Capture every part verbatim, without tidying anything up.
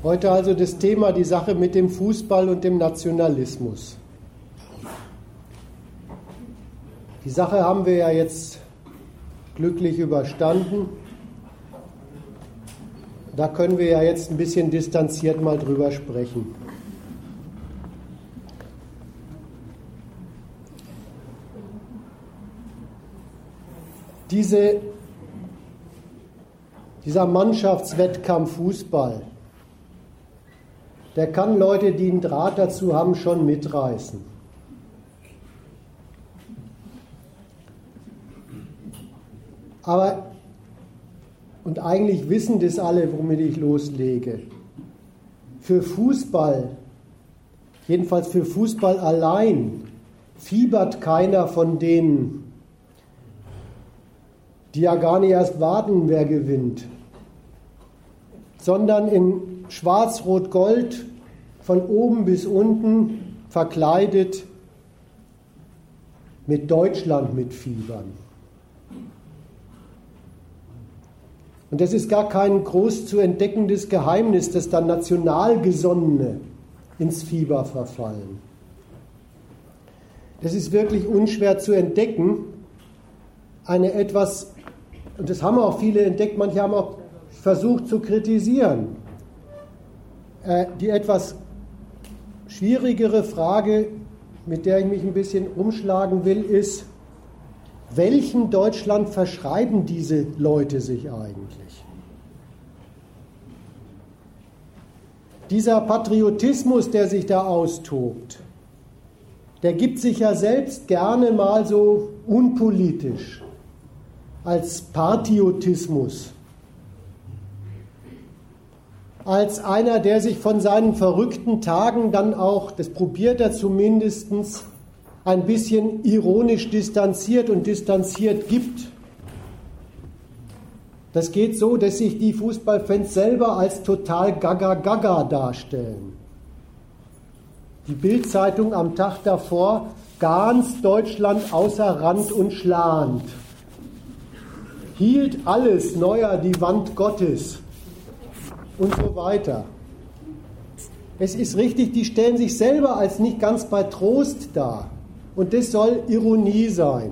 Heute also das Thema, die Sache mit dem Fußball und dem Nationalismus. Die Sache haben wir ja jetzt glücklich überstanden. Da können wir ja jetzt ein bisschen distanziert mal drüber sprechen. Diese, dieser Mannschaftswettkampf Fußball, der kann Leute, die einen Draht dazu haben, schon mitreißen. Aber, und eigentlich wissen das alle, womit ich loslege, für Fußball, jedenfalls für Fußball allein, fiebert keiner von denen, die ja gar nicht erst warten, wer gewinnt, sondern in Schwarz-Rot-Gold von oben bis unten verkleidet mit Deutschland mitfiebern. Und das ist gar kein groß zu entdeckendes Geheimnis, dass dann Nationalgesonnene ins Fieber verfallen. Das ist wirklich unschwer zu entdecken. Eine etwas, und das haben auch viele entdeckt, manche haben auch versucht zu kritisieren. Äh, die etwas schwierigere Frage, mit der ich mich ein bisschen umschlagen will, ist, welchem Deutschland verschreiben diese Leute sich eigentlich? Dieser Patriotismus, der sich da austobt, der gibt sich ja selbst gerne mal so unpolitisch als Partiotismus, als einer, der sich von seinen verrückten Tagen dann auch, das probiert er zumindest, ein bisschen ironisch distanziert und distanziert gibt. Das geht so, dass sich die Fußballfans selber als total gaga-gaga darstellen. Die Bild-Zeitung am Tag davor, ganz Deutschland außer Rand und Schland. Hielt alles neuer die Wand Gottes und so weiter. Es ist richtig, die stellen sich selber als nicht ganz bei Trost dar. Und das soll Ironie sein.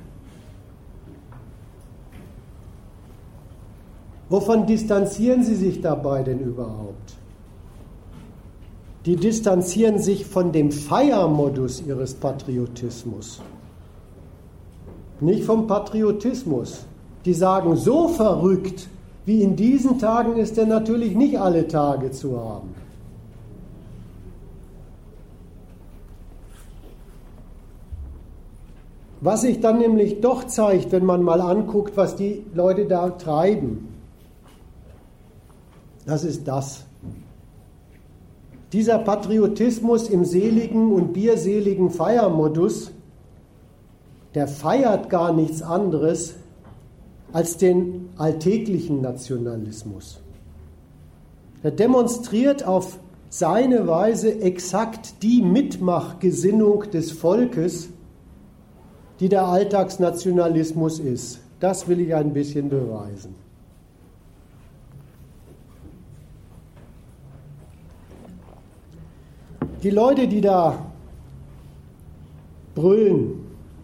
Wovon distanzieren sie sich dabei denn überhaupt? Die distanzieren sich von dem Feiermodus ihres Patriotismus. Nicht vom Patriotismus. Die sagen, so verrückt wie in diesen Tagen ist er natürlich nicht alle Tage zu haben. Was sich dann nämlich doch zeigt, wenn man mal anguckt, was die Leute da treiben, das ist das. Dieser Patriotismus im seligen und bierseligen Feiermodus, der feiert gar nichts anderes als den alltäglichen Nationalismus. Er demonstriert auf seine Weise exakt die Mitmachgesinnung des Volkes, die der Alltagsnationalismus ist. Das will ich ein bisschen beweisen. Die Leute, die da brüllen,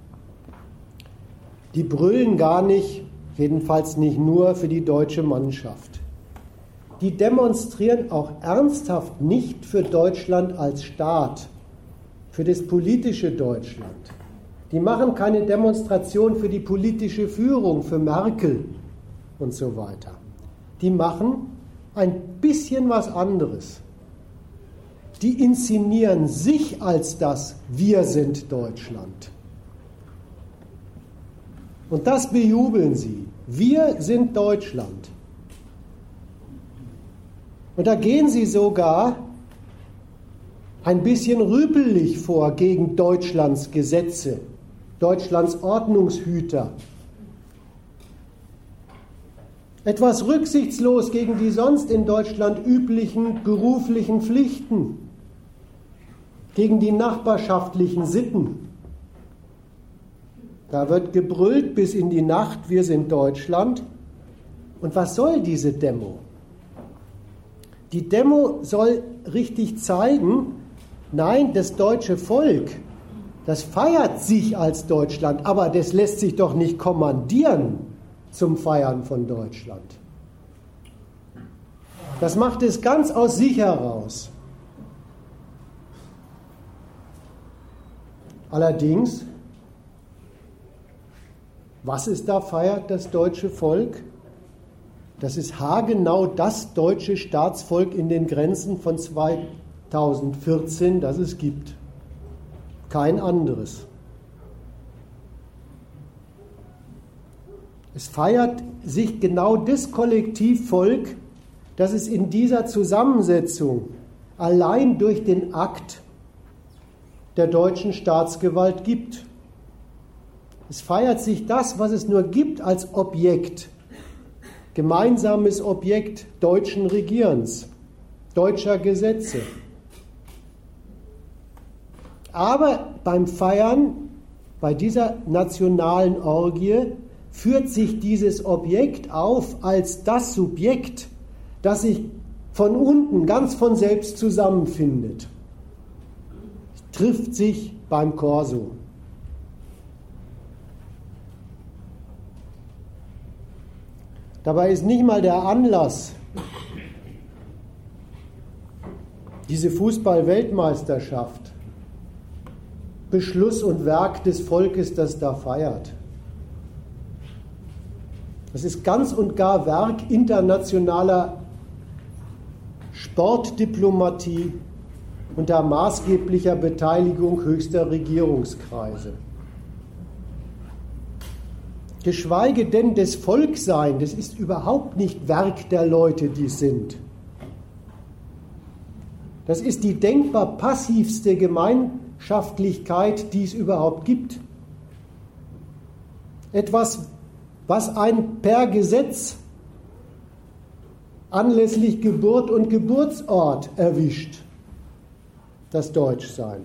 die brüllen gar nicht, jedenfalls nicht nur für die deutsche Mannschaft. Die demonstrieren auch ernsthaft nicht für Deutschland als Staat, für das politische Deutschland. Die machen keine Demonstration für die politische Führung, für Merkel und so weiter. Die machen ein bisschen was anderes. Die inszenieren sich als das Wir sind Deutschland. Und das bejubeln sie. Wir sind Deutschland. Und da gehen sie sogar ein bisschen rüpelig vor gegen Deutschlands Gesetze, Deutschlands Ordnungshüter. Etwas rücksichtslos gegen die sonst in Deutschland üblichen beruflichen Pflichten, gegen die nachbarschaftlichen Sitten. Da wird gebrüllt bis in die Nacht, wir sind Deutschland. Und was soll diese Demo? Die Demo soll richtig zeigen, nein, das deutsche Volk, das feiert sich als Deutschland, aber das lässt sich doch nicht kommandieren zum Feiern von Deutschland. Das macht es ganz aus sich heraus. Allerdings, was es da feiert, das deutsche Volk? Das ist haargenau das deutsche Staatsvolk in den Grenzen von zweitausendvierzehn, das es gibt. Kein anderes. Es feiert sich genau das Kollektivvolk, das es in dieser Zusammensetzung allein durch den Akt der deutschen Staatsgewalt gibt. Es feiert sich das, was es nur gibt als Objekt, gemeinsames Objekt deutschen Regierens, deutscher Gesetze. Aber beim Feiern, bei dieser nationalen Orgie, führt sich dieses Objekt auf als das Subjekt, das sich von unten ganz von selbst zusammenfindet. Es trifft sich beim Korso. Dabei ist nicht mal der Anlass, diese Fußball-Weltmeisterschaft, Beschluss und Werk des Volkes, das da feiert. Das ist ganz und gar Werk internationaler Sportdiplomatie unter maßgeblicher Beteiligung höchster Regierungskreise. Geschweige denn des Volksein, das ist überhaupt nicht Werk der Leute, die es sind. Das ist die denkbar passivste Gemeinschaftlichkeit, die es überhaupt gibt. Etwas, was ein per Gesetz anlässlich Geburt und Geburtsort erwischt, das Deutschsein.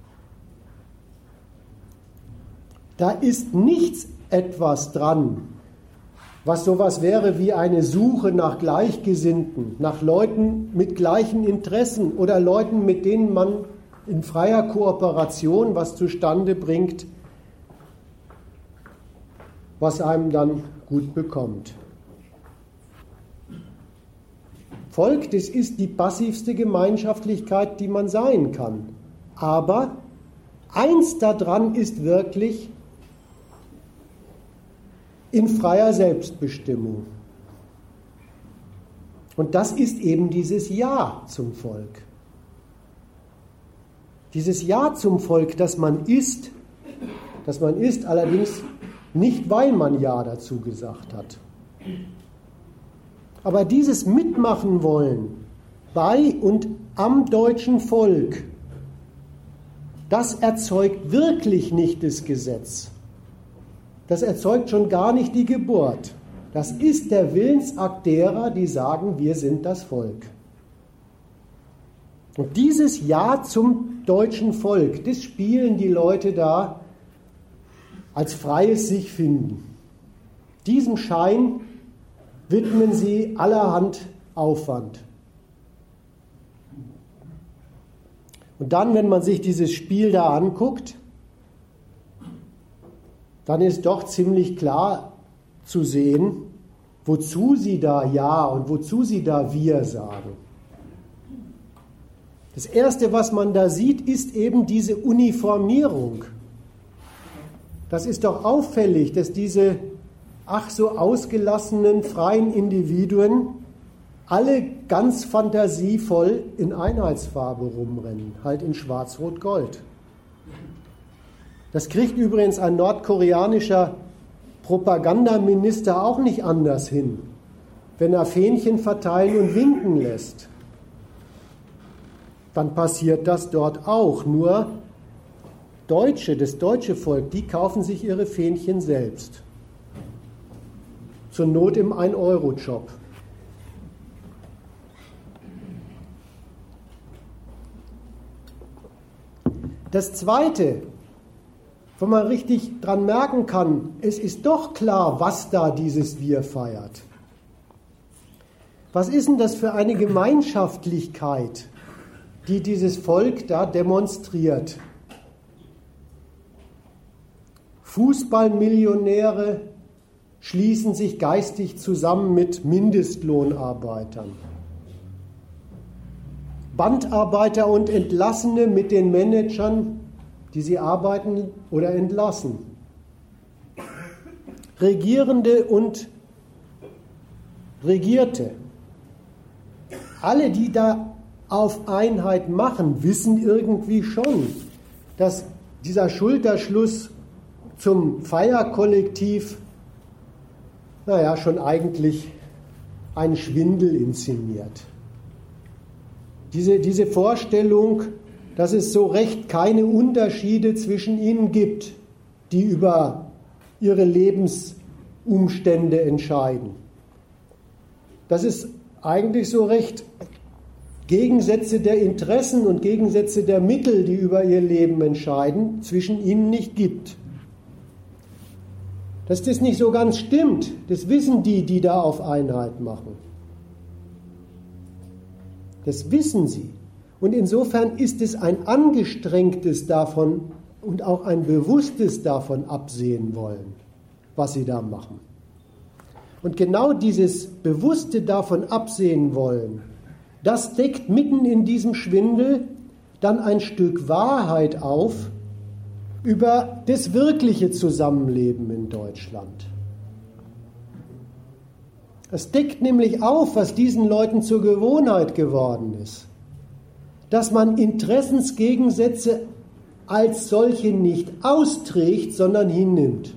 Da ist nichts etwas dran, was sowas wäre wie eine Suche nach Gleichgesinnten, nach Leuten mit gleichen Interessen oder Leuten, mit denen man in freier Kooperation was zustande bringt, was einem dann gut bekommt. Volk, das ist die passivste Gemeinschaftlichkeit, die man sein kann. Aber eins daran ist wirklich in freier Selbstbestimmung. Und das ist eben dieses Ja zum Volk. Dieses Ja zum Volk, das man ist, das man ist, allerdings nicht, weil man Ja dazu gesagt hat. Aber dieses Mitmachen wollen bei und am deutschen Volk, das erzeugt wirklich nicht das Gesetz. Das erzeugt schon gar nicht die Geburt. Das ist der Willensakt derer, die sagen, wir sind das Volk. Und dieses Ja zum deutschen Volk, das spielen die Leute da als freies Sich-Finden. Diesem Schein widmen sie allerhand Aufwand. Und dann, wenn man sich dieses Spiel da anguckt, dann ist doch ziemlich klar zu sehen, wozu sie da Ja und wozu sie da Wir sagen. Das Erste, was man da sieht, ist eben diese Uniformierung. Das ist doch auffällig, dass diese ach so ausgelassenen, freien Individuen alle ganz fantasievoll in Einheitsfarbe rumrennen, halt in Schwarz-Rot-Gold. Das kriegt übrigens ein nordkoreanischer Propagandaminister auch nicht anders hin, wenn er Fähnchen verteilen und winken lässt. Dann passiert das dort auch. Nur Deutsche, das deutsche Volk, die kaufen sich ihre Fähnchen selbst. Zur Not im ein Euro Job. Das Zweite, wo man richtig dran merken kann, es ist doch klar, was da dieses Wir feiert. Was ist denn das für eine Gemeinschaftlichkeit, die dieses Volk da demonstriert? Fußballmillionäre schließen sich geistig zusammen mit Mindestlohnarbeitern. Bandarbeiter und Entlassene mit den Managern, die sie arbeiten oder entlassen. Regierende und Regierte. Alle, die da auf Einheit machen, wissen irgendwie schon, dass dieser Schulterschluss zum Feierkollektiv, naja, schon eigentlich einen Schwindel inszeniert. Diese, diese Vorstellung, dass es so recht keine Unterschiede zwischen ihnen gibt, die über ihre Lebensumstände entscheiden. Das ist eigentlich so recht Gegensätze der Interessen und Gegensätze der Mittel, die über ihr Leben entscheiden, zwischen ihnen nicht gibt. Dass das nicht so ganz stimmt, das wissen die, die da auf Einheit machen. Das wissen sie. Und insofern ist es ein angestrengtes davon und auch ein bewusstes davon absehen wollen, was sie da machen. Und genau dieses bewusste davon absehen wollen, das deckt mitten in diesem Schwindel dann ein Stück Wahrheit auf über das wirkliche Zusammenleben in Deutschland. Es deckt nämlich auf, was diesen Leuten zur Gewohnheit geworden ist, dass man Interessensgegensätze als solche nicht austrägt, sondern hinnimmt.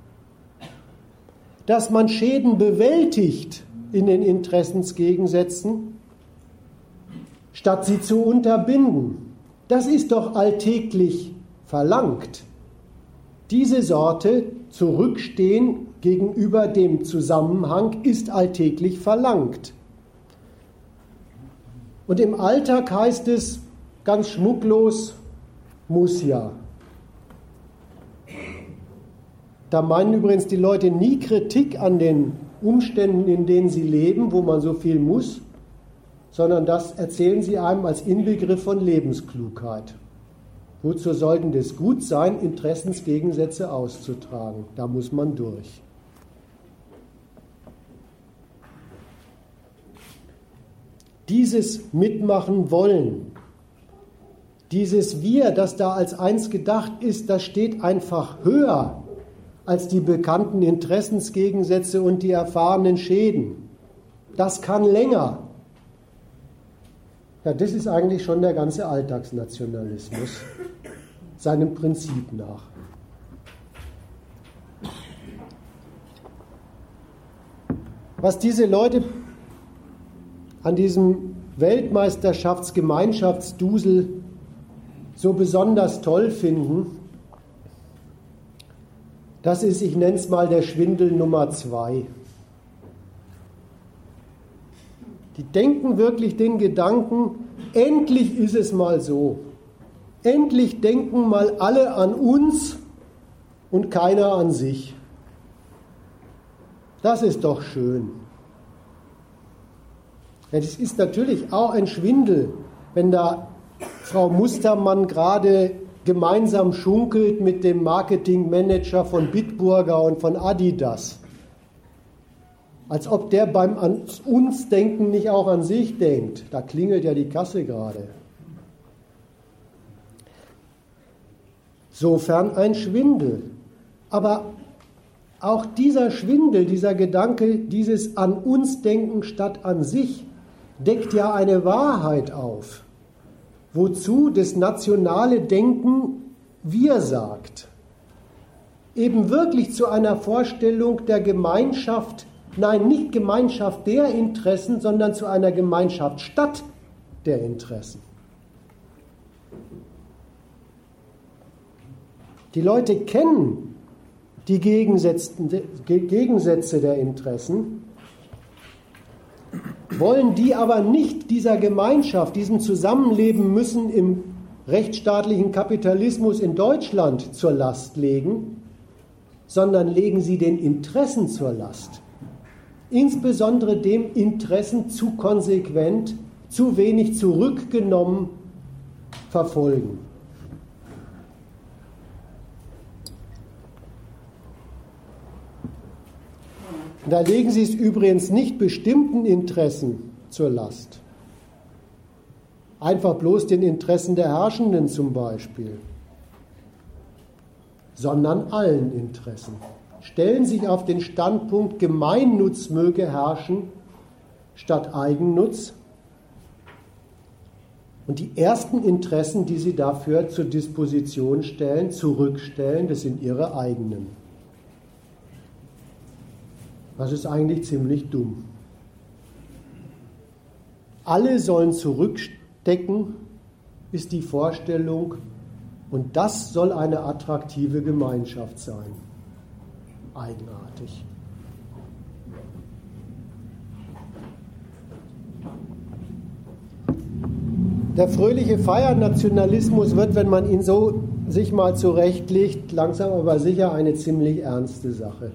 Dass man Schäden bewältigt in den Interessensgegensätzen, statt sie zu unterbinden. Das ist doch alltäglich verlangt. Diese Sorte Zurückstehen gegenüber dem Zusammenhang ist alltäglich verlangt. Und im Alltag heißt es ganz schmucklos, muss ja. Da meinen übrigens die Leute nie Kritik an den Umständen, in denen sie leben, wo man so viel muss, sondern das erzählen sie einem als Inbegriff von Lebensklugheit. Wozu sollten das gut sein, Interessensgegensätze auszutragen? Da muss man durch. Dieses Mitmachen wollen, dieses Wir, das da als eins gedacht ist, das steht einfach höher als die bekannten Interessensgegensätze und die erfahrenen Schäden. Das kann länger. Ja, das ist eigentlich schon der ganze Alltagsnationalismus, seinem Prinzip nach. Was diese Leute an diesem Weltmeisterschaftsgemeinschaftsdusel so besonders toll finden, das ist, ich nenne es mal, der Schwindel Nummer zwei. Die denken wirklich den Gedanken, endlich ist es mal so. Endlich denken mal alle an uns und keiner an sich. Das ist doch schön. Ja, das ist natürlich auch ein Schwindel, wenn da Frau Mustermann gerade gemeinsam schunkelt mit dem Marketingmanager von Bitburger und von Adidas. Als ob der beim an uns Denken nicht auch an sich denkt. Da klingelt ja die Kasse gerade. Sofern ein Schwindel. Aber auch dieser Schwindel, dieser Gedanke, dieses an uns Denken statt an sich, deckt ja eine Wahrheit auf, wozu das nationale Denken wir sagt. Eben wirklich zu einer Vorstellung der Gemeinschaft, nein, nicht Gemeinschaft der Interessen, sondern zu einer Gemeinschaft statt der Interessen. Die Leute kennen die Gegensätze der Interessen, wollen die aber nicht dieser Gemeinschaft, diesem Zusammenleben müssen im rechtsstaatlichen Kapitalismus in Deutschland zur Last legen, sondern legen sie den Interessen zur Last. insbesondere dem Interessen zu konsequent, zu wenig zurückgenommen verfolgen. Da legen Sie es übrigens nicht bestimmten Interessen zur Last. Einfach bloß den Interessen der Herrschenden zum Beispiel, sondern allen Interessen. Stellen sich auf den Standpunkt, Gemeinnutz möge herrschen statt Eigennutz. Und die ersten Interessen, die Sie dafür zur Disposition stellen, zurückstellen, das sind Ihre eigenen. Das ist eigentlich ziemlich dumm. Alle sollen zurückstecken, ist die Vorstellung, und das soll eine attraktive Gemeinschaft sein. Eigenartig. Der fröhliche Feiernationalismus wird, wenn man ihn so sich mal zurechtlegt, langsam aber sicher eine ziemlich ernste Sache.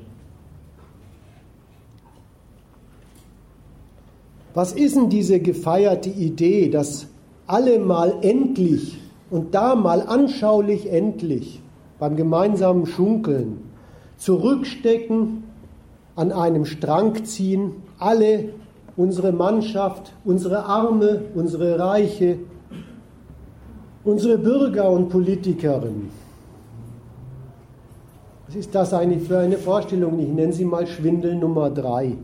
Was ist denn diese gefeierte Idee, dass alle mal endlich und da mal anschaulich endlich beim gemeinsamen Schunkeln zurückstecken, an einem Strang ziehen, alle, unsere Mannschaft, unsere Arme, unsere Reiche, unsere Bürger und Politikerinnen? Was ist das eigentlich für eine Vorstellung? Ich nenne sie mal Schwindel Nummer drei.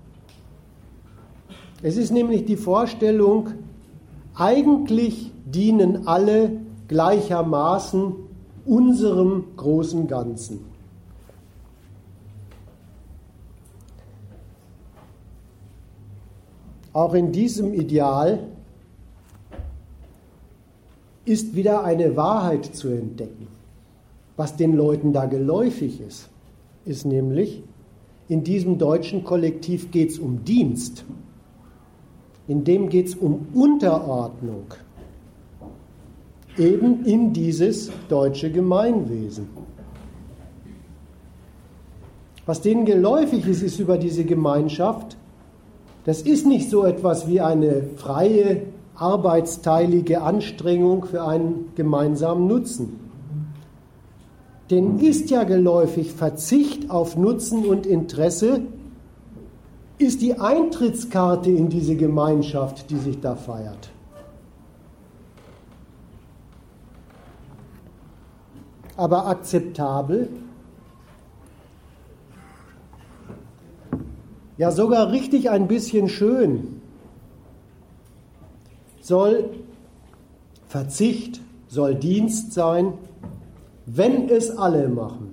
Es ist nämlich die Vorstellung, eigentlich dienen alle gleichermaßen unserem großen Ganzen. Auch in diesem Ideal ist wieder eine Wahrheit zu entdecken. Was den Leuten da geläufig ist, ist nämlich, in diesem deutschen Kollektiv geht es um Dienst. In dem geht es um Unterordnung, eben in dieses deutsche Gemeinwesen. Was denen geläufig ist, ist über diese Gemeinschaft, das ist nicht so etwas wie eine freie, arbeitsteilige Anstrengung für einen gemeinsamen Nutzen. Denen ist ja geläufig, Verzicht auf Nutzen und Interesse ist die Eintrittskarte in diese Gemeinschaft, die sich da feiert. Aber akzeptabel, ja sogar richtig ein bisschen schön, soll Verzicht, soll Dienst sein, wenn es alle machen.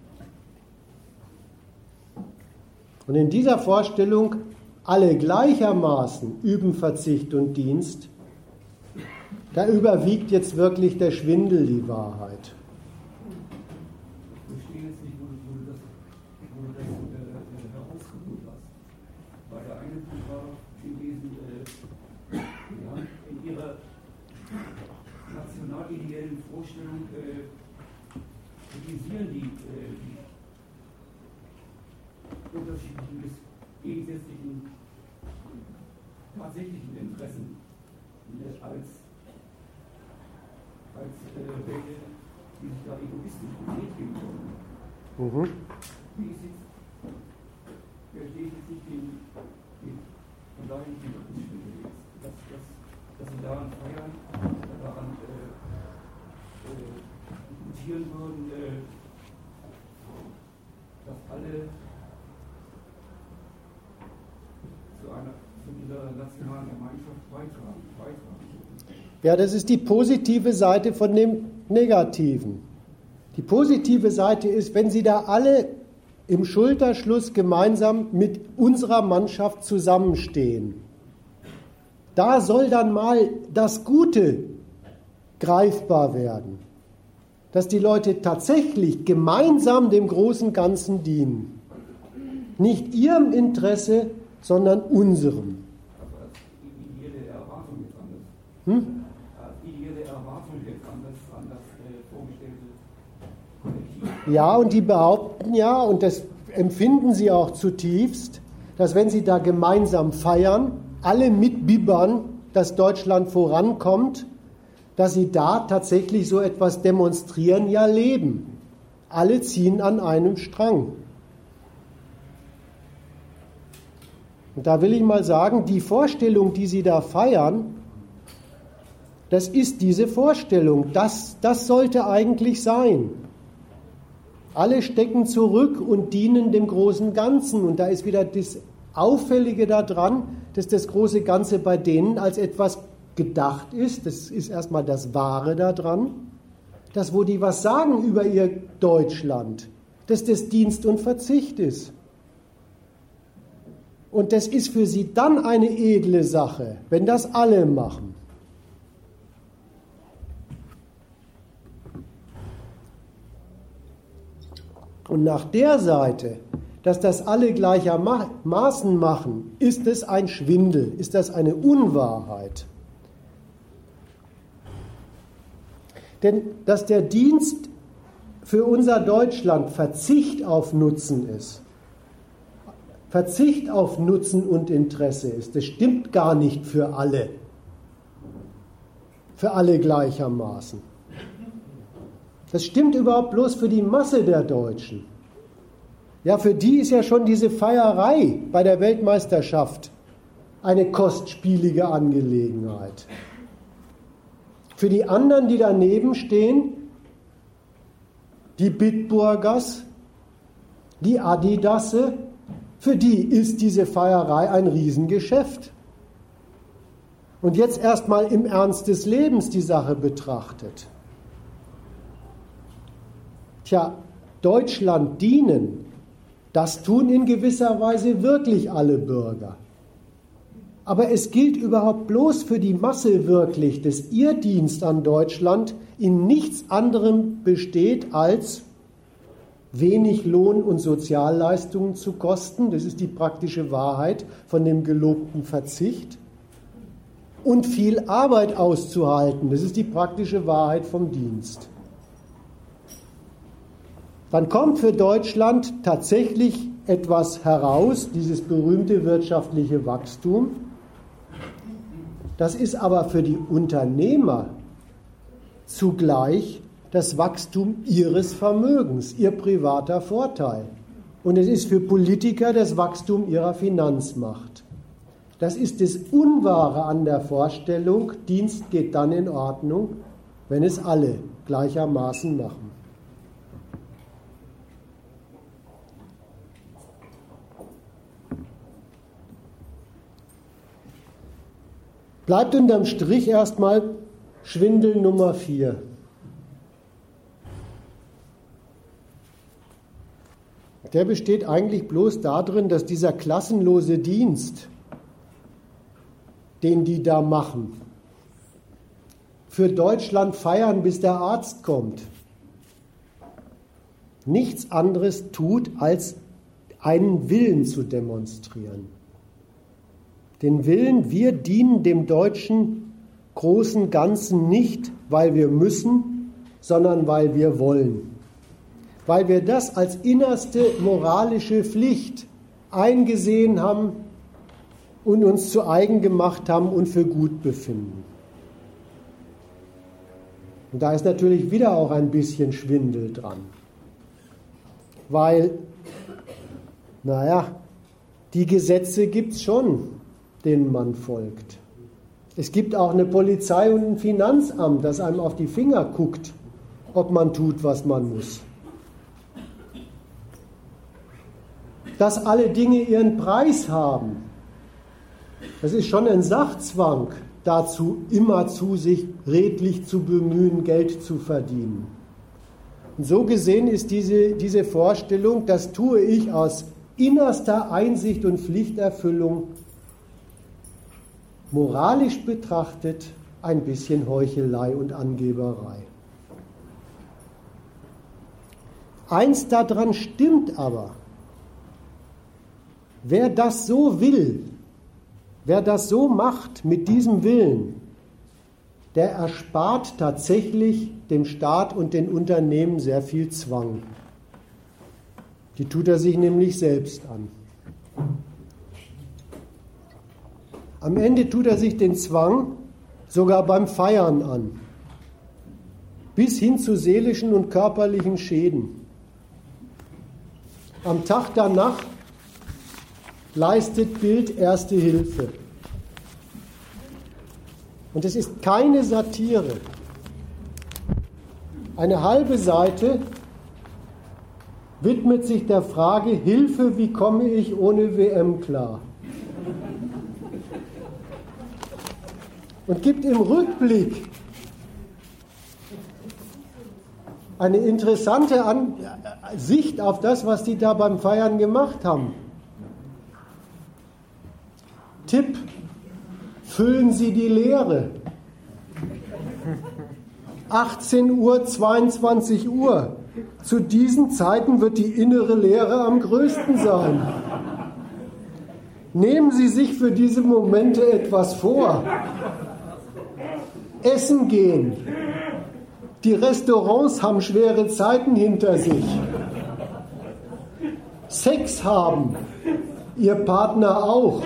Und in dieser Vorstellung, alle gleichermaßen üben Verzicht und Dienst, da überwiegt jetzt wirklich der Schwindel die Wahrheit. Ich verstehe jetzt nicht, wo du, wo du das, wo du das äh, herausgeholt hast. Bei der einen war gewesen, äh, ja, in ihrer nationalideellen Vorstellung äh, kritisieren die, äh, die unterschiedlichen bis gegensätzlichen tatsächlichen Interessen als, als äh, welche, die sich da egoistisch betätigen wollen. Mhm. Wie ist jetzt, verstehe ich jetzt nicht den, den von daher nicht den Unterschied jetzt, dass, dass, dass sie daran feiern, daran äh, äh, diskutieren würden, äh, dass alle zu einer, zu dieser nationalen Gemeinschaft beitragen, beitragen. Ja, das ist die positive Seite von dem Negativen. Die positive Seite ist, wenn Sie da alle im Schulterschluss gemeinsam mit unserer Mannschaft zusammenstehen. Da soll dann mal das Gute greifbar werden, dass die Leute tatsächlich gemeinsam dem großen Ganzen dienen. Nicht ihrem Interesse, sondern unserem. Aber die ideelle Erwartung jetzt anders. Hm? Die ideelle Erwartung jetzt anders an das äh, vorgestellte Kollektiv. Ja, und die behaupten ja, und das empfinden sie auch zutiefst, dass wenn sie da gemeinsam feiern, alle mitbibbern, dass Deutschland vorankommt, dass sie da tatsächlich so etwas demonstrieren, ja leben. Alle ziehen an einem Strang. Und da will ich mal sagen, die Vorstellung, die sie da feiern, das ist diese Vorstellung. Das, das sollte eigentlich sein. Alle stecken zurück und dienen dem großen Ganzen. Und da ist wieder das Auffällige daran, dass das große Ganze bei denen als etwas gedacht ist. Das ist erstmal das Wahre daran. Das, wo die was sagen über ihr Deutschland, dass das Dienst und Verzicht ist. Und das ist für sie dann eine edle Sache, wenn das alle machen. Und nach der Seite, dass das alle gleichermaßen machen, ist es ein Schwindel, ist das eine Unwahrheit. Denn dass der Dienst für unser Deutschland Verzicht auf Nutzen ist, Verzicht auf Nutzen und Interesse ist, das stimmt gar nicht für alle, für alle gleichermaßen. Das stimmt überhaupt bloß für die Masse der Deutschen. Ja, für die ist ja schon diese Feierei bei der Weltmeisterschaft eine kostspielige Angelegenheit. Für die anderen, die daneben stehen, die Bitburgers, die Adidasse, für die ist diese Feierei ein Riesengeschäft. Und jetzt erstmal im Ernst des Lebens die Sache betrachtet. Tja, Deutschland dienen, das tun in gewisser Weise wirklich alle Bürger. Aber es gilt überhaupt bloß für die Masse wirklich, dass ihr Dienst an Deutschland in nichts anderem besteht, als wenig Lohn und Sozialleistungen zu kosten. Das ist die praktische Wahrheit von dem gelobten Verzicht. Und viel Arbeit auszuhalten. Das ist die praktische Wahrheit vom Dienst. Dann kommt für Deutschland tatsächlich etwas heraus, dieses berühmte wirtschaftliche Wachstum. Das ist aber für die Unternehmer zugleich das Wachstum ihres Vermögens, ihr privater Vorteil. Und es ist für Politiker das Wachstum ihrer Finanzmacht. Das ist das Unwahre an der Vorstellung, Dienst geht dann in Ordnung, wenn es alle gleichermaßen machen. Bleibt unterm Strich erstmal Schwindel Nummer vier. Der besteht eigentlich bloß darin, dass dieser klassenlose Dienst, den die da machen, für Deutschland feiern, bis der Arzt kommt, nichts anderes tut, als einen Willen zu demonstrieren. Den Willen, wir dienen dem deutschen großen Ganzen nicht, weil wir müssen, sondern weil wir wollen. Weil wir das als innerste moralische Pflicht eingesehen haben und uns zu eigen gemacht haben und für gut befinden. Und da ist natürlich wieder auch ein bisschen Schwindel dran. Weil, naja, die Gesetze gibt es schon, denen man folgt. Es gibt auch eine Polizei und ein Finanzamt, das einem auf die Finger guckt, ob man tut, was man muss. Dass alle Dinge ihren Preis haben, das ist schon ein Sachzwang dazu, immerzu sich redlich zu bemühen, Geld zu verdienen. Und so gesehen ist diese, diese Vorstellung, das tue ich aus innerster Einsicht und Pflichterfüllung, moralisch betrachtet ein bisschen Heuchelei und Angeberei. Eins daran stimmt aber: Wer das so will, wer das so macht mit diesem Willen, der erspart tatsächlich dem Staat und den Unternehmen sehr viel Zwang. Die tut er sich nämlich selbst an. Am Ende tut er sich den Zwang sogar beim Feiern an, bis hin zu seelischen und körperlichen Schäden. Am Tag danach leistet Bild erste Hilfe. Und es ist keine Satire. Eine halbe Seite widmet sich der Frage, Hilfe, wie komme ich ohne W M klar? Und gibt im Rückblick eine interessante An- Sicht auf das, was die da beim Feiern gemacht haben. Tipp: Füllen Sie die Leere. achtzehn Uhr, zweiundzwanzig Uhr. Zu diesen Zeiten wird die innere Leere am größten sein. Nehmen Sie sich für diese Momente etwas vor. Essen gehen. Die Restaurants haben schwere Zeiten hinter sich. Sex haben. Ihr Partner auch.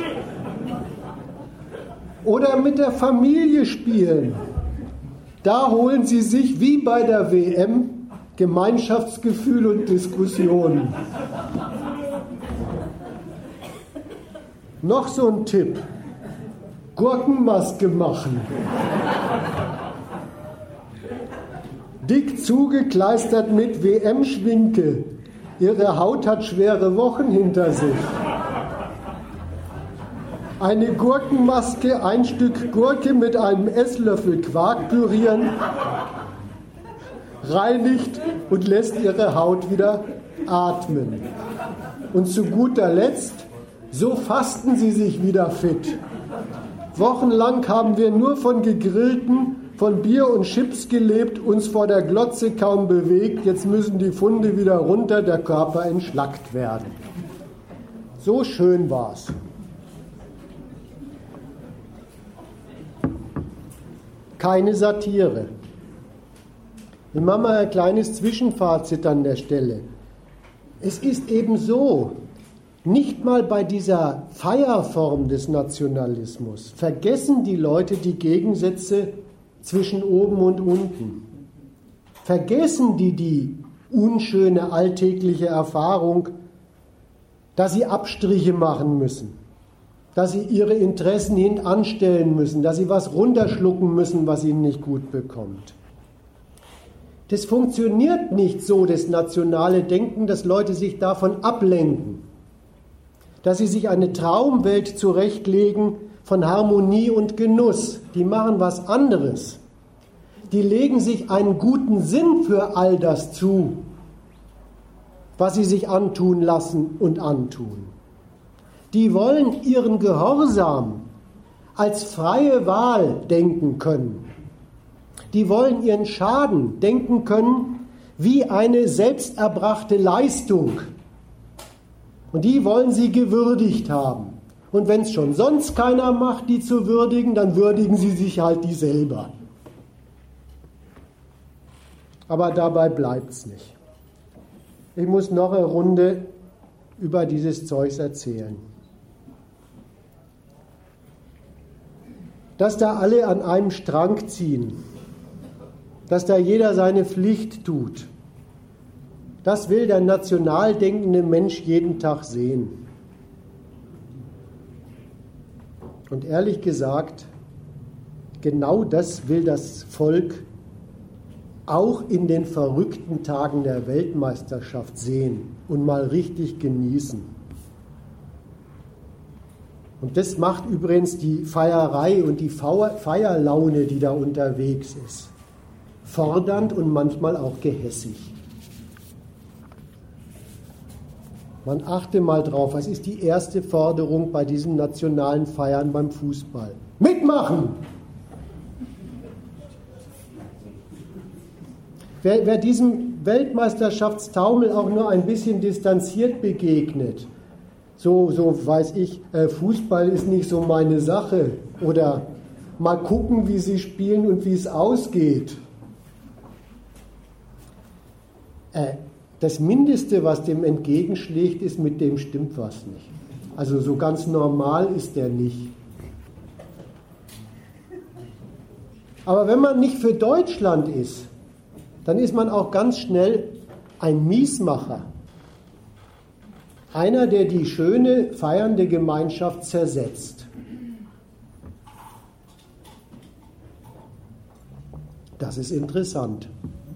Oder mit der Familie spielen. Da holen Sie sich, wie bei der W M, Gemeinschaftsgefühl und Diskussionen. Noch so ein Tipp: Gurkenmaske machen. Dick zugekleistert mit W M-Schminke. Ihre Haut hat schwere Wochen hinter sich. Eine Gurkenmaske, ein Stück Gurke mit einem Esslöffel Quark pürieren, reinigt und lässt ihre Haut wieder atmen. Und zu guter Letzt, so fasten sie sich wieder fit. Wochenlang haben wir nur von gegrillten, von Bier und Chips gelebt, uns vor der Glotze kaum bewegt. Jetzt müssen die Funde wieder runter, der Körper entschlackt werden. So schön war's. Keine Satire. Ich mache mal ein kleines Zwischenfazit an der Stelle. Es ist eben so, nicht mal bei dieser Feierform des Nationalismus vergessen die Leute die Gegensätze zwischen oben und unten. Vergessen die die unschöne alltägliche Erfahrung, dass sie Abstriche machen müssen, dass sie ihre Interessen hintanstellen müssen, dass sie was runterschlucken müssen, was ihnen nicht gut bekommt. Das funktioniert nicht so, das nationale Denken, dass Leute sich davon ablenken, dass sie sich eine Traumwelt zurechtlegen von Harmonie und Genuss. Die machen was anderes. Die legen sich einen guten Sinn für all das zu, was sie sich antun lassen und antun. Die wollen ihren Gehorsam als freie Wahl denken können. Die wollen ihren Schaden denken können wie eine selbsterbrachte Leistung. Und die wollen sie gewürdigt haben. Und wenn es schon sonst keiner macht, die zu würdigen, dann würdigen sie sich halt die selber. Aber dabei bleibt es nicht. Ich muss noch eine Runde über dieses Zeugs erzählen. Dass da alle an einem Strang ziehen, dass da jeder seine Pflicht tut, das will der national denkende Mensch jeden Tag sehen. Und ehrlich gesagt, genau das will das Volk auch in den verrückten Tagen der Weltmeisterschaft sehen und mal richtig genießen. Und das macht übrigens die Feierei und die Feierlaune, die da unterwegs ist, fordernd und manchmal auch gehässig. Man achte mal drauf, was ist die erste Forderung bei diesen nationalen Feiern beim Fußball? Mitmachen! Wer, wer diesem Weltmeisterschaftstaumel auch nur ein bisschen distanziert begegnet, so, so weiß ich, äh, Fußball ist nicht so meine Sache, oder mal gucken, wie sie spielen und wie es ausgeht. Äh, Das Mindeste, was dem entgegenschlägt, ist, mit dem stimmt was nicht. Also so ganz normal ist der nicht. Aber wenn man nicht für Deutschland ist, dann ist man auch ganz schnell ein Miesmacher. Einer, der die schöne, feiernde Gemeinschaft zersetzt. Das ist interessant.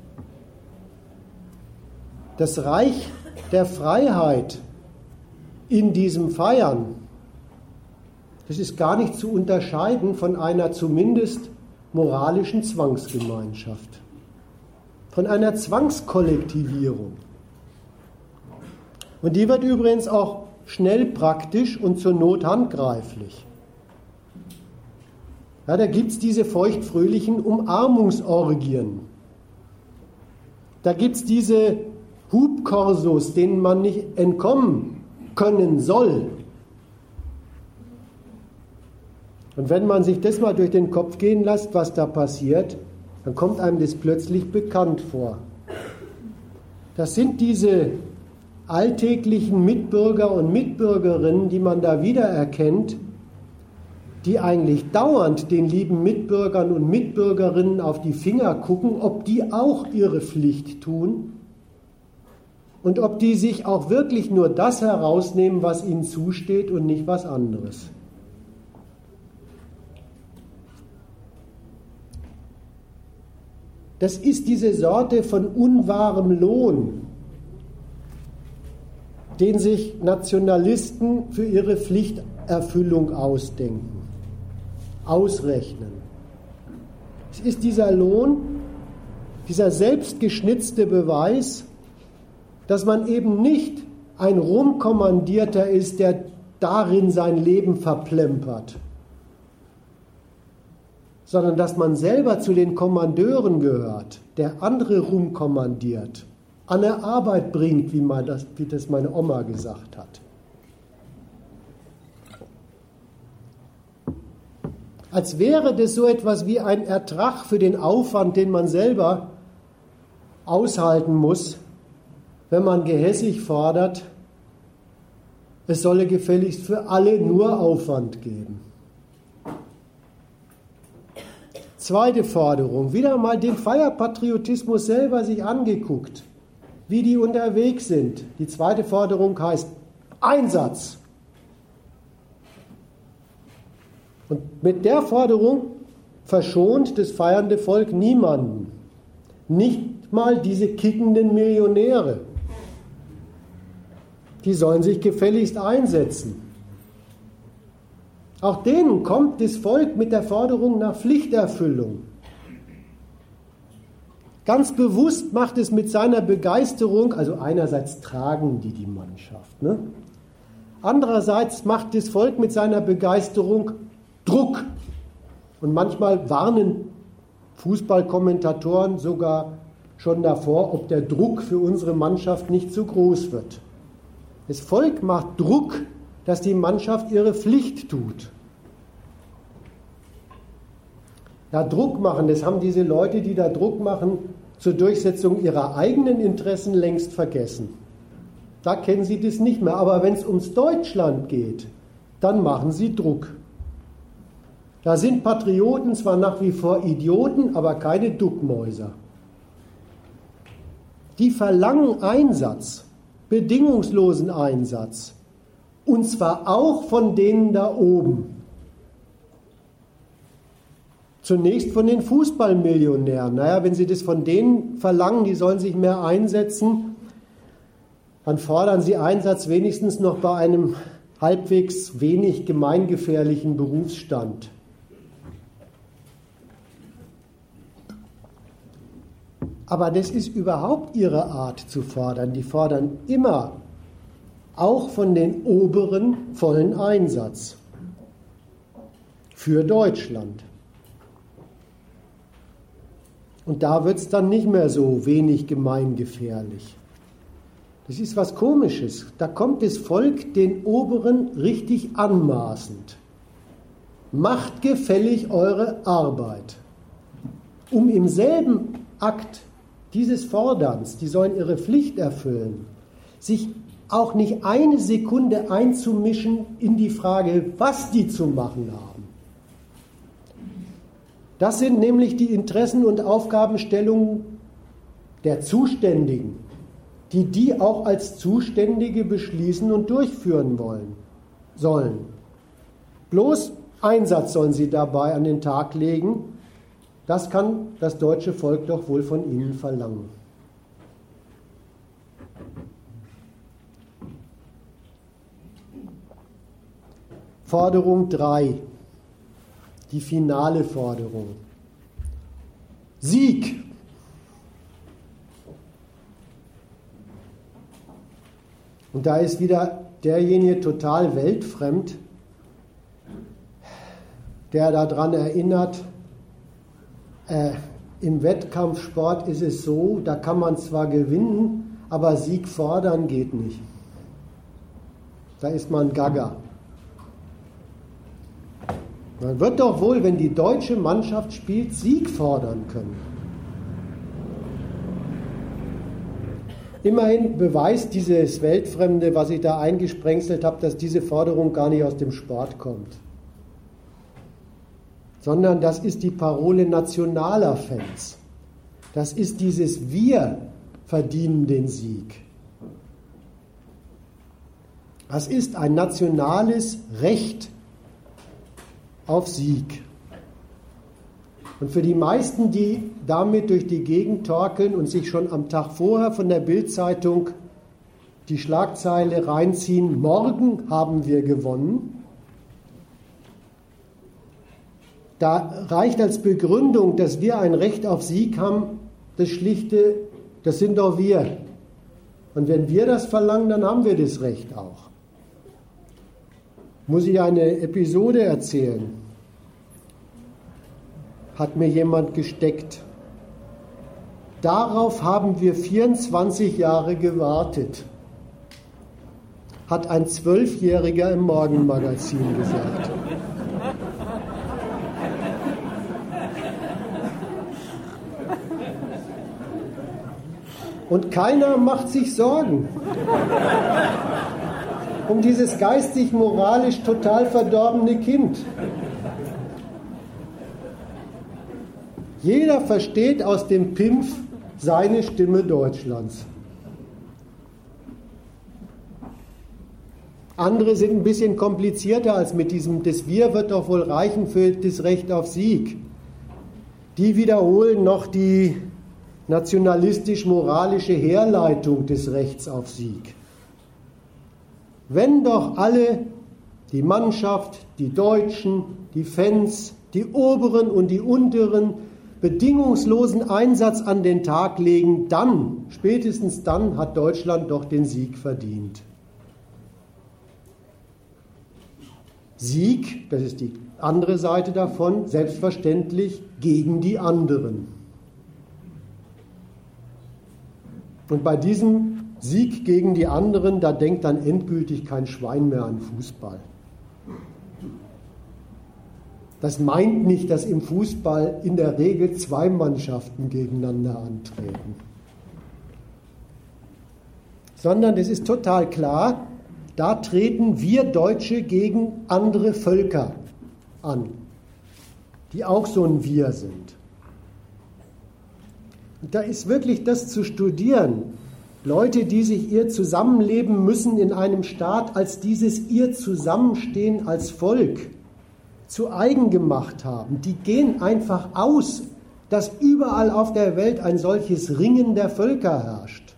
Das Reich der Freiheit in diesem Feiern, das ist gar nicht zu unterscheiden von einer zumindest moralischen Zwangsgemeinschaft, von einer Zwangskollektivierung. Und die wird übrigens auch schnell praktisch und zur Not handgreiflich. Ja, da gibt es diese feuchtfröhlichen Umarmungsorgien. Da gibt es diese Hubkorsos, denen man nicht entkommen können soll. Und wenn man sich das mal durch den Kopf gehen lässt, was da passiert, dann kommt einem das plötzlich bekannt vor. Das sind diese alltäglichen Mitbürger und Mitbürgerinnen, die man da wiedererkennt, die eigentlich dauernd den lieben Mitbürgern und Mitbürgerinnen auf die Finger gucken, ob die auch ihre Pflicht tun und ob die sich auch wirklich nur das herausnehmen, was ihnen zusteht und nicht was anderes. Das ist diese Sorte von unwahrem Lohn, den sich Nationalisten für ihre Pflichterfüllung ausdenken, ausrechnen. Es ist dieser Lohn, dieser selbstgeschnitzte Beweis, dass man eben nicht ein Rumkommandierter ist, der darin sein Leben verplempert, sondern dass man selber zu den Kommandeuren gehört, der andere rumkommandiert, an der Arbeit bringt, wie, man das, wie das meine Oma gesagt hat. Als wäre das so etwas wie ein Ertrag für den Aufwand, den man selber aushalten muss, wenn man gehässig fordert, es solle gefälligst für alle nur Aufwand geben. Zweite Forderung, wieder mal den Feierpatriotismus selber sich angeguckt, wie die unterwegs sind. Die zweite Forderung heißt Einsatz. Und mit der Forderung verschont das feiernde Volk niemanden. Nicht mal diese kickenden Millionäre. Die sollen sich gefälligst einsetzen. Auch denen kommt das Volk mit der Forderung nach Pflichterfüllung. Ganz bewusst macht es mit seiner Begeisterung, also einerseits tragen die die Mannschaft, ne? Andererseits macht das Volk mit seiner Begeisterung Druck. Und manchmal warnen Fußballkommentatoren sogar schon davor, ob der Druck für unsere Mannschaft nicht zu groß wird. Das Volk macht Druck, dass die Mannschaft ihre Pflicht tut. Ja, Druck machen, das haben diese Leute, die da Druck machen, zur Durchsetzung ihrer eigenen Interessen längst vergessen. Da kennen sie das nicht mehr. Aber wenn es ums Deutschland geht, dann machen sie Druck. Da sind Patrioten zwar nach wie vor Idioten, aber keine Duckmäuser. Die verlangen Einsatz, bedingungslosen Einsatz. Und zwar auch von denen da oben. Zunächst von den Fußballmillionären. Naja, wenn sie das von denen verlangen, die sollen sich mehr einsetzen, dann fordern sie Einsatz wenigstens noch bei einem halbwegs wenig gemeingefährlichen Berufsstand. Aber das ist überhaupt ihre Art zu fordern. Die fordern immer auch von den Oberen vollen Einsatz für Deutschland. Und da wird es dann nicht mehr so wenig gemeingefährlich. Das ist was Komisches. Da kommt das Volk den Oberen richtig anmaßend. Macht gefällig eure Arbeit. Um im selben Akt dieses Forderns, die sollen ihre Pflicht erfüllen, sich auch nicht eine Sekunde einzumischen in die Frage, was die zu machen haben. Das sind nämlich die Interessen und Aufgabenstellungen der Zuständigen, die die auch als Zuständige beschließen und durchführen wollen, sollen. Bloß Einsatz sollen sie dabei an den Tag legen. Das kann das deutsche Volk doch wohl von ihnen verlangen. Forderung drei, die finale Forderung. Sieg. Und da ist wieder derjenige total weltfremd, der daran erinnert, äh, im Wettkampfsport ist es so, da kann man zwar gewinnen, aber Sieg fordern geht nicht. Da ist man Gaga. Man wird doch wohl, wenn die deutsche Mannschaft spielt, Sieg fordern können. Immerhin beweist dieses Weltfremde, was ich da eingesprengselt habe, dass diese Forderung gar nicht aus dem Sport kommt. Sondern das ist die Parole nationaler Fans. Das ist dieses Wir verdienen den Sieg. Das ist ein nationales Recht auf Sieg. Und für die meisten, die damit durch die Gegend torkeln und sich schon am Tag vorher von der Bild-Zeitung die Schlagzeile reinziehen, morgen haben wir gewonnen, da reicht als Begründung, dass wir ein Recht auf Sieg haben, das schlichte, das sind doch wir. Und wenn wir das verlangen, dann haben wir das Recht auch. Muss ich eine Episode erzählen? Hat mir jemand gesteckt. Darauf haben wir vierundzwanzig Jahre gewartet, hat ein Zwölfjähriger im Morgenmagazin gesagt. Und keiner macht sich Sorgen um dieses geistig-moralisch total verdorbene Kind. Jeder versteht aus dem Pimpf seine Stimme Deutschlands. Andere sind ein bisschen komplizierter als mit diesem, das Wir wird doch wohl reichen für das Recht auf Sieg. Die wiederholen noch die nationalistisch-moralische Herleitung des Rechts auf Sieg. Wenn doch alle, die Mannschaft, die Deutschen, die Fans, die Oberen und die Unteren, bedingungslosen Einsatz an den Tag legen, dann, spätestens dann, hat Deutschland doch den Sieg verdient. Sieg, das ist die andere Seite davon, selbstverständlich gegen die anderen. Und bei diesem Sieg gegen die anderen, da denkt dann endgültig kein Schwein mehr an Fußball. Das meint nicht, dass im Fußball in der Regel zwei Mannschaften gegeneinander antreten. Sondern es ist total klar, da treten wir Deutsche gegen andere Völker an, die auch so ein Wir sind. Und da ist wirklich das zu studieren. Leute, die sich ihr Zusammenleben müssen in einem Staat als dieses ihr Zusammenstehen als Volk zu eigen gemacht haben, die gehen einfach aus, dass überall auf der Welt ein solches Ringen der Völker herrscht.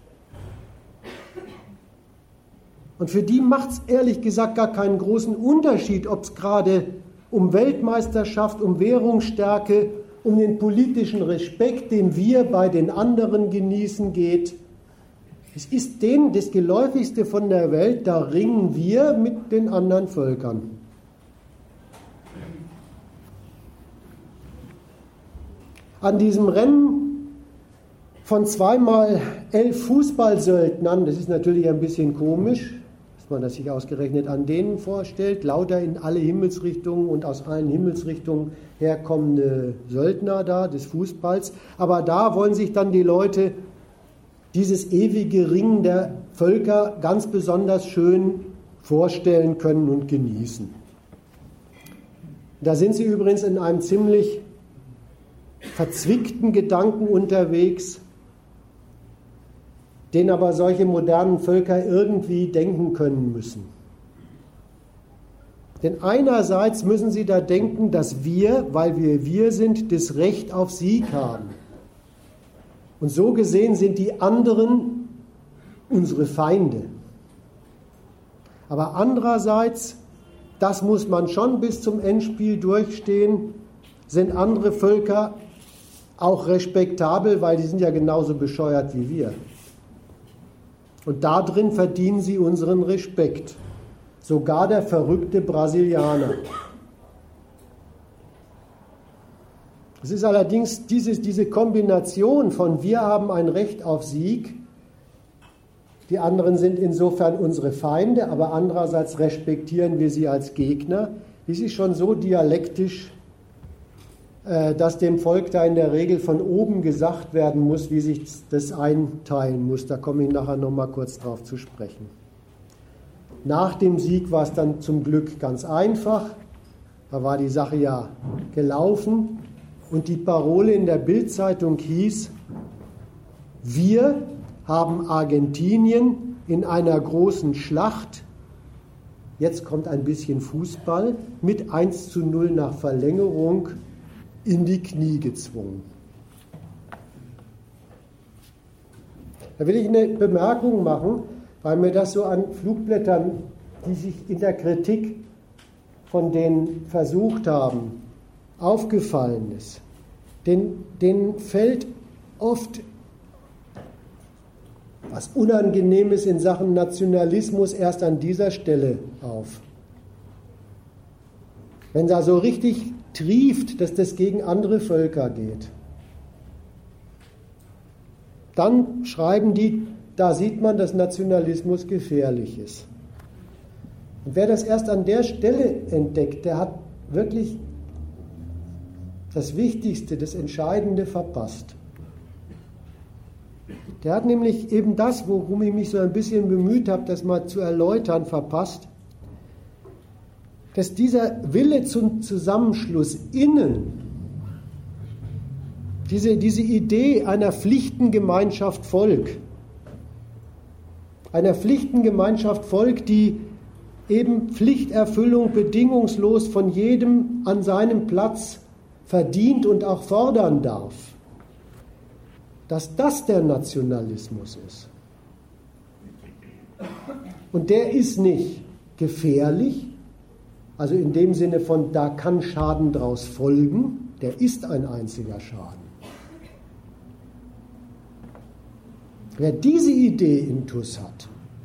Und für die macht es ehrlich gesagt gar keinen großen Unterschied, ob es gerade um Weltmeisterschaft, um Währungsstärke, um den politischen Respekt, den wir bei den anderen genießen, geht. Es ist denen das Geläufigste von der Welt, da ringen wir mit den anderen Völkern. An diesem Rennen von zweimal elf Fußballsöldnern, das ist natürlich ein bisschen komisch, dass man das sich ausgerechnet an denen vorstellt, lauter in alle Himmelsrichtungen und aus allen Himmelsrichtungen herkommende Söldner da des Fußballs, aber da wollen sich dann die Leute dieses ewige Ringen der Völker ganz besonders schön vorstellen können und genießen. Da sind sie übrigens in einem ziemlich verzwickten Gedanken unterwegs, den aber solche modernen Völker irgendwie denken können müssen. Denn einerseits müssen sie da denken, dass wir, weil wir wir sind, das Recht auf Sieg haben. Und so gesehen sind die anderen unsere Feinde. Aber andererseits, das muss man schon bis zum Endspiel durchstehen, sind andere Völker auch respektabel, weil die sind ja genauso bescheuert wie wir. Und darin verdienen sie unseren Respekt. Sogar der verrückte Brasilianer. Es ist allerdings dieses, diese Kombination von wir haben ein Recht auf Sieg, die anderen sind insofern unsere Feinde, aber andererseits respektieren wir sie als Gegner, die ist schon so dialektisch, äh, dass dem Volk da in der Regel von oben gesagt werden muss, wie sich das einteilen muss. Da komme ich nachher nochmal kurz drauf zu sprechen. Nach dem Sieg war es dann zum Glück ganz einfach. Da war die Sache ja gelaufen. Und die Parole in der Bild-Zeitung hieß, wir haben Argentinien in einer großen Schlacht, jetzt kommt ein bisschen Fußball, mit eins zu null nach Verlängerung in die Knie gezwungen. Da will ich eine Bemerkung machen, weil mir das so an Flugblättern, die sich in der Kritik von denen versucht haben, aufgefallen ist. Den, denen fällt oft was Unangenehmes in Sachen Nationalismus erst an dieser Stelle auf. Wenn da so richtig trieft, dass das gegen andere Völker geht, dann schreiben die, da sieht man, dass Nationalismus gefährlich ist. Und wer das erst an der Stelle entdeckt, der hat wirklich das Wichtigste, das Entscheidende verpasst. Der hat nämlich eben das, worum ich mich so ein bisschen bemüht habe, das mal zu erläutern, verpasst, dass dieser Wille zum Zusammenschluss innen, diese, diese Idee einer Pflichtengemeinschaft Volk, einer Pflichtengemeinschaft Volk, die eben Pflichterfüllung bedingungslos von jedem an seinem Platz verdient und auch fordern darf, dass das der Nationalismus ist. Und der ist nicht gefährlich, also in dem Sinne von, da kann Schaden draus folgen, der ist ein einziger Schaden. Wer diese Idee intus hat,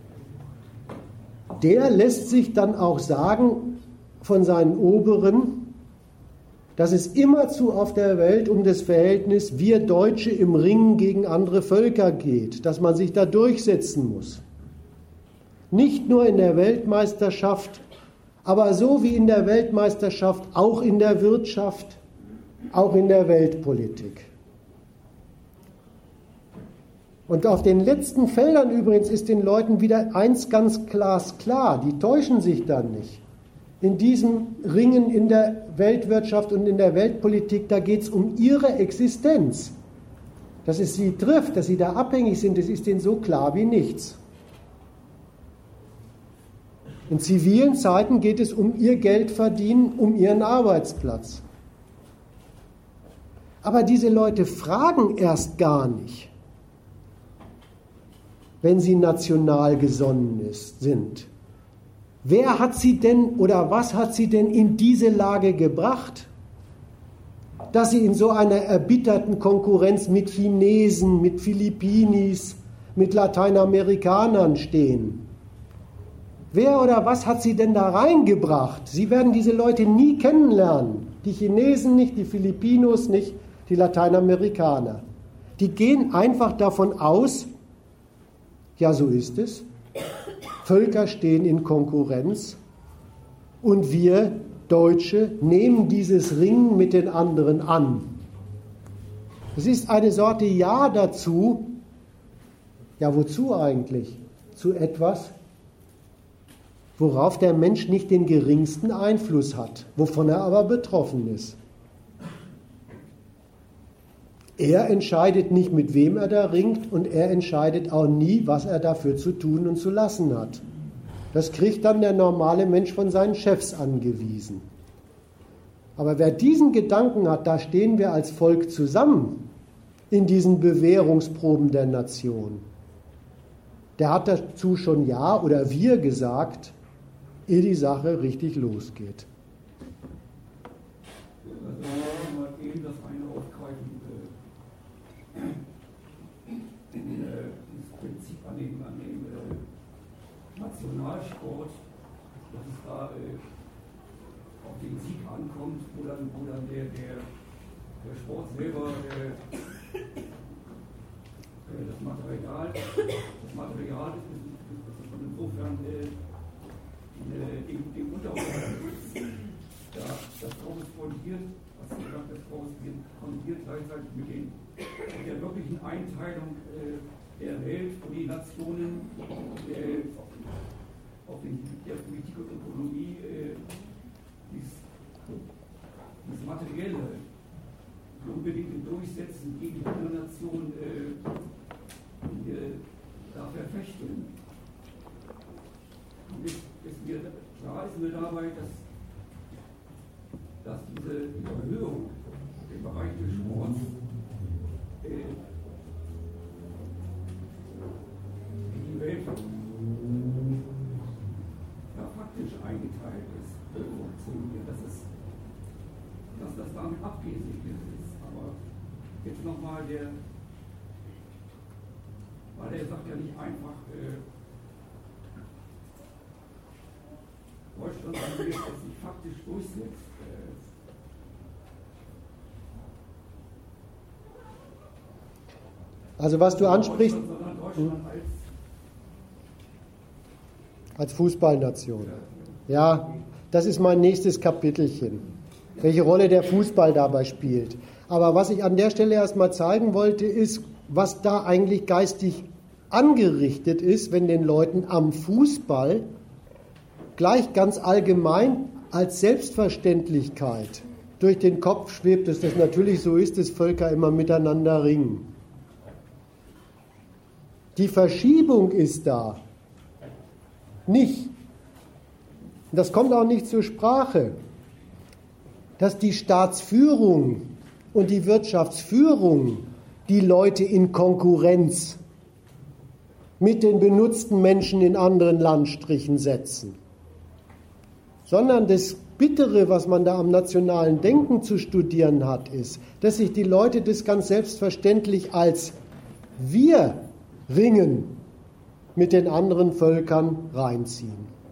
der lässt sich dann auch sagen von seinen Oberen, dass es immerzu auf der Welt um das Verhältnis wir Deutsche im Ringen gegen andere Völker geht, dass man sich da durchsetzen muss. Nicht nur in der Weltmeisterschaft, aber so wie in der Weltmeisterschaft auch in der Wirtschaft, auch in der Weltpolitik. Und auf den letzten Feldern übrigens ist den Leuten wieder eins ganz glasklar, die täuschen sich dann nicht. In diesem Ringen in der Weltwirtschaft und in der Weltpolitik, da geht es um ihre Existenz. Dass es sie trifft, dass sie da abhängig sind, das ist denen so klar wie nichts. In zivilen Zeiten geht es um ihr Geld verdienen, um ihren Arbeitsplatz. Aber diese Leute fragen erst gar nicht, wenn sie national gesonnen ist, sind. Wer hat sie denn oder was hat sie denn in diese Lage gebracht, dass sie in so einer erbitterten Konkurrenz mit Chinesen, mit Philippinis, mit Lateinamerikanern stehen? Wer oder was hat sie denn da reingebracht? Sie werden diese Leute nie kennenlernen. Die Chinesen nicht, die Filipinos nicht, die Lateinamerikaner. Die gehen einfach davon aus, ja, so ist es. Völker stehen in Konkurrenz und wir Deutsche nehmen dieses Ringen mit den anderen an. Es ist eine Sorte Ja dazu. Ja, wozu eigentlich? Zu etwas, worauf der Mensch nicht den geringsten Einfluss hat, wovon er aber betroffen ist. er entscheidet nicht, mit wem er da ringt, und er entscheidet auch nie, was er dafür zu tun und zu lassen hat. Das kriegt dann der normale Mensch von seinen Chefs angewiesen. Aber wer diesen Gedanken hat, da stehen wir als Volk zusammen in diesen Bewährungsproben der Nation, der hat dazu schon Ja oder wir gesagt, ehe die Sache richtig losgeht. Also mal eben das eine aufgreifen, äh, das Prinzip an dem, an dem äh, Nationalsport, dass es da äh, auf den Sieg ankommt, wo dann, wo dann der, der, der Sport selber äh, das Material, das Material ist, ist, ist von insofern äh, dem, dem Unterordnen ist. Ja, das korrespondiert, was Sie gesagt haben, das korrespondiert gleichzeitig mit, den, mit der wirklichen Einteilung äh, der Welt, wo die Nationen äh, auf den Gebiet der Politik und Ökonomie äh, dies, dies Materielle unbedingt durchsetzen gegen die andere Nation äh, äh, da verfechten. Und ist, ist mir, klar ist mir dabei, dass, dass diese Überhöhung im Bereich des Sports äh, in die Welt ja, faktisch eingeteilt ist, äh, funktioniert, dass, es, dass das damit abgesegnet ist. Aber jetzt nochmal der, weil er sagt ja nicht einfach, äh, Deutschland wenn jetzt sich faktisch durchsetzt. Äh, also was du ansprichst, sondern Deutschland als, als Fußballnation. Ja, das ist mein nächstes Kapitelchen, welche Rolle der Fußball dabei spielt. Aber was ich an der Stelle erstmal zeigen wollte, ist, was da eigentlich geistig angerichtet ist, wenn den Leuten am Fußball gleich ganz allgemein als Selbstverständlichkeit durch den Kopf schwebt, dass das natürlich so ist, dass Völker immer miteinander ringen. Die Verschiebung ist da nicht, und das kommt auch nicht zur Sprache, dass die Staatsführung und die Wirtschaftsführung die Leute in Konkurrenz mit den benutzten Menschen in anderen Landstrichen setzen, sondern das Bittere, was man da am nationalen Denken zu studieren hat, ist, dass sich die Leute das ganz selbstverständlich als wir ringen mit den anderen Völkern reinziehen.